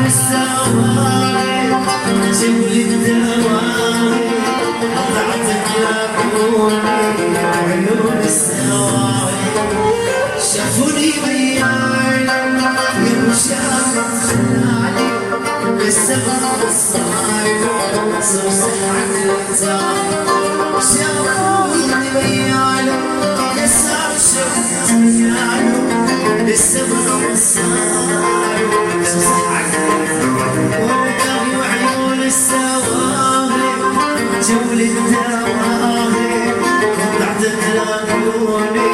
السواعي جولي الدواعي قطعتك يا كوني عيون السواعي شافوني بياعي يا مشاعر خلاني بالسبب الصاير صوصح عن التاعي شافوني بياعي كسر شفت مياعي بالسبب الصاير صوصح عن التاعي وعيون السواهي جول الدواهي قطعتك لعيوني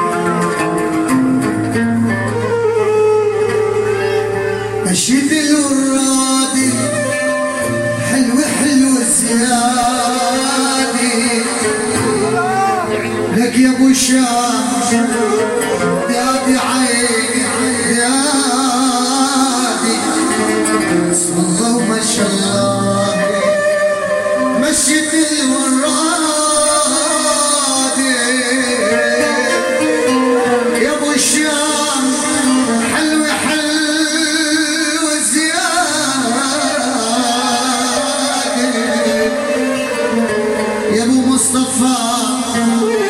مشيت الورادي حلو حلو زيادي لك يا ابو شام دادي عيني دادي بسم الله وما شاء الله مشيت الورادي يا ابو شام حلو حلو زيادي يا ابو مصطفى